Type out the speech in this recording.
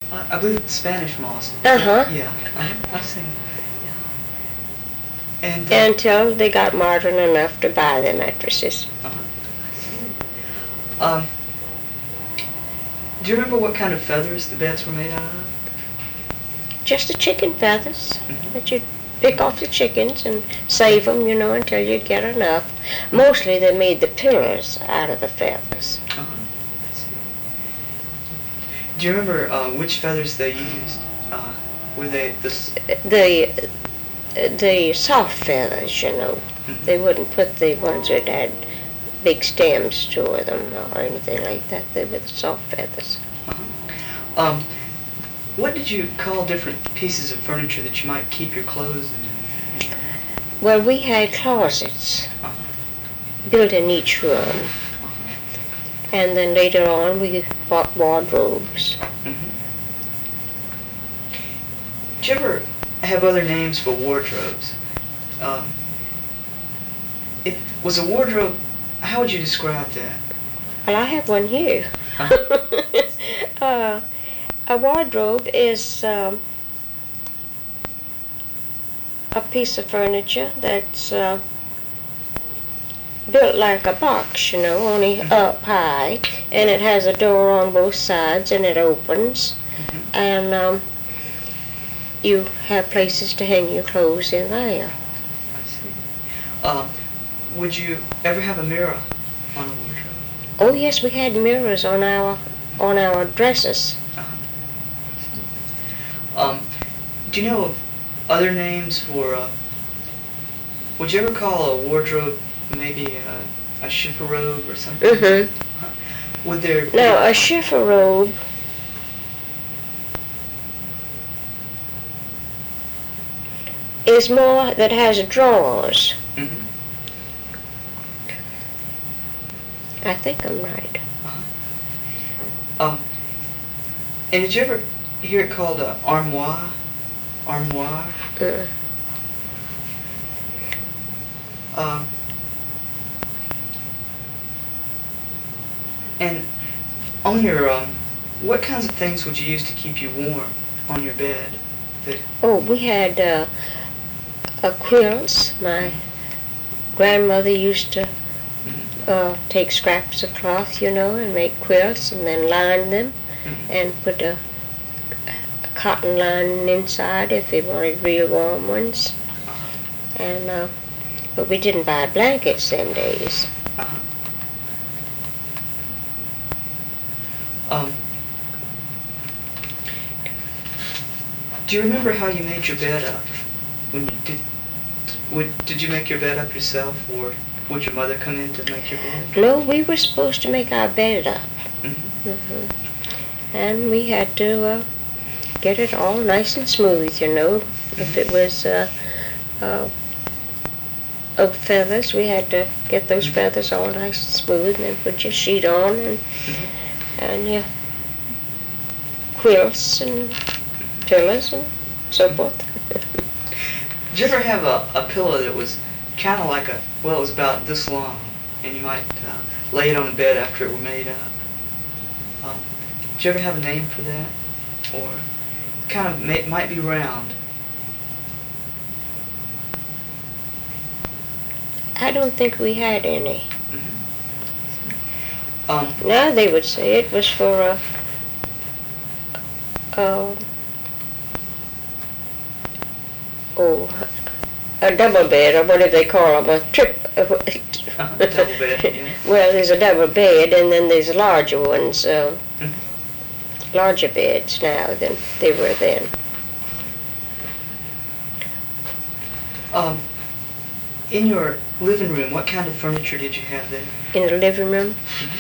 I believe it's Spanish moss. Uh-huh. Yeah, I've seen it. Yeah. And Until they got modern enough to buy the mattresses. Um, do you remember what kind of feathers the beds were made out of? Just the chicken feathers Mhm. that you'd pick off the chickens and save them, until you'd get enough. Mostly they made the pillows out of the feathers. I see. Do you remember which feathers they used? Were they this? The soft feathers, Mhm. They wouldn't put the ones that had big stems to them or anything like that. They were the soft feathers. What did you call different pieces of furniture that you might keep your clothes in? Well, we had closets built in each room. And then later on we bought wardrobes. Did you ever have other names for wardrobes? It was a wardrobe. How would you describe that? Well, I have one here. A wardrobe is a piece of furniture that's built like a box, only up high, and it has a door on both sides, and it opens, and you have places to hang your clothes in there. I see. Would you ever have a mirror on a wardrobe? Oh yes, we had mirrors on our dresses. Do you know of other names for? Would you ever call a wardrobe maybe a chifforobe or something? Mm-hmm. Would there? Now a chifforobe is more that has drawers. Mm-hmm. I think I'm right. And did you ever hear it called armoire? Armoire? And on your, what kinds of things would you use to keep you warm on your bed? We had quilts. My grandmother used to take scraps of cloth, and make quilts and then line them and put a cotton lining inside if they wanted real warm ones. And but we didn't buy blankets them days. Do you remember how you made your bed up? Did you make your bed up yourself, or would your mother come in to make your bed? No, we were supposed to make our bed up. Mm-hmm. And we had to get it all nice and smooth, If it was of feathers, we had to get those feathers all nice and smooth, and then put your sheet on and your quilts and pillows and so forth. Did you ever have a pillow that was kind of like it was about this long, and you might lay it on the bed after it were made up? Did you ever have a name for that? Or kind of might be round? I don't think we had any. Mm-hmm. Now they would say it was for a double bed, or whatever they call them, a Double bed, yeah. Well, there's a double bed, and then there's larger ones, larger beds now than they were then. In your living room, what kind of furniture did you have there? In the living room,